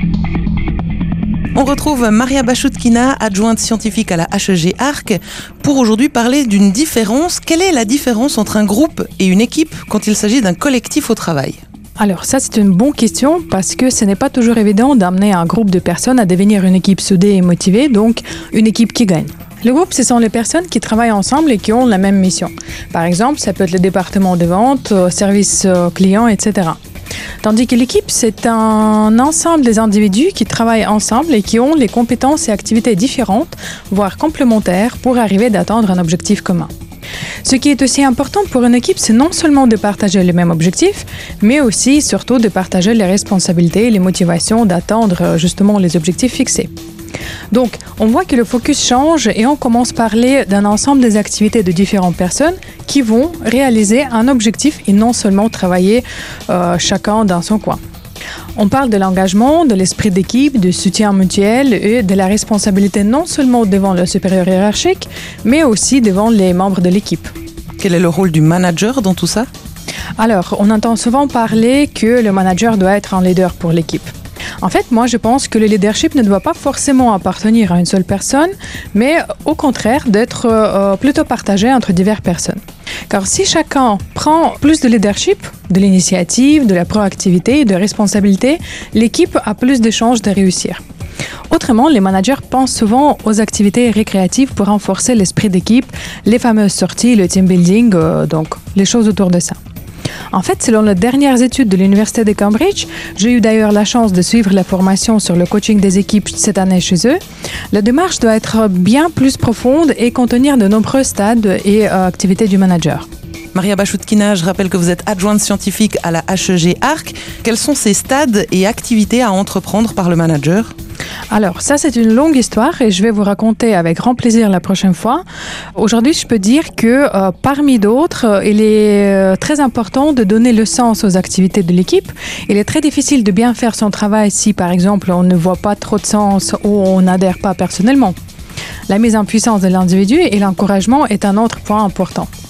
On retrouve Maria Bachoutkina, adjointe scientifique à la HEG Arc, pour aujourd'hui parler d'une différence. Quelle est la différence entre un groupe et une équipe quand il s'agit d'un collectif au travail ? Alors ça, c'est une bonne question parce que ce n'est pas toujours évident d'amener un groupe de personnes à devenir une équipe soudée et motivée, donc une équipe qui gagne. Le groupe, ce sont les personnes qui travaillent ensemble et qui ont la même mission. Par exemple, ça peut être le département de vente, service client, etc. Tandis que l'équipe, c'est un ensemble des individus qui travaillent ensemble et qui ont les compétences et activités différentes, voire complémentaires, pour arriver à atteindre un objectif commun. Ce qui est aussi important pour une équipe, c'est non seulement de partager les mêmes objectifs, mais aussi, surtout, de partager les responsabilités et les motivations d'atteindre justement les objectifs fixés. Donc, on voit que le focus change et on commence à parler d'un ensemble des activités de différentes personnes qui vont réaliser un objectif et non seulement travailler chacun dans son coin. On parle de l'engagement, de l'esprit d'équipe, du soutien mutuel et de la responsabilité non seulement devant le supérieur hiérarchique, mais aussi devant les membres de l'équipe. Quel est le rôle du manager dans tout ça ? Alors, on entend souvent parler que le manager doit être un leader pour l'équipe. En fait, moi, je pense que le leadership ne doit pas forcément appartenir à une seule personne, mais au contraire d'être plutôt partagé entre diverses personnes. Car si chacun prend plus de leadership, de l'initiative, de la proactivité et de responsabilité, l'équipe a plus de chances de réussir. Autrement, les managers pensent souvent aux activités récréatives pour renforcer l'esprit d'équipe, les fameuses sorties, le team building, donc les choses autour de ça. En fait, selon les dernières études de l'Université de Cambridge, j'ai eu d'ailleurs la chance de suivre la formation sur le coaching des équipes cette année chez eux. La démarche doit être bien plus profonde et contenir de nombreux stades et activités du manager. Maria Bachoutkina, je rappelle que vous êtes adjointe scientifique à la HEG Arc. Quels sont ces stades et activités à entreprendre par le manager ? Alors, ça, c'est une longue histoire et je vais vous raconter avec grand plaisir la prochaine fois. Aujourd'hui, je peux dire que parmi d'autres, il est très important de donner le sens aux activités de l'équipe. Il est très difficile de bien faire son travail si, par exemple, on ne voit pas trop de sens ou on n'adhère pas personnellement. La mise en puissance de l'individu et l'encouragement est un autre point important.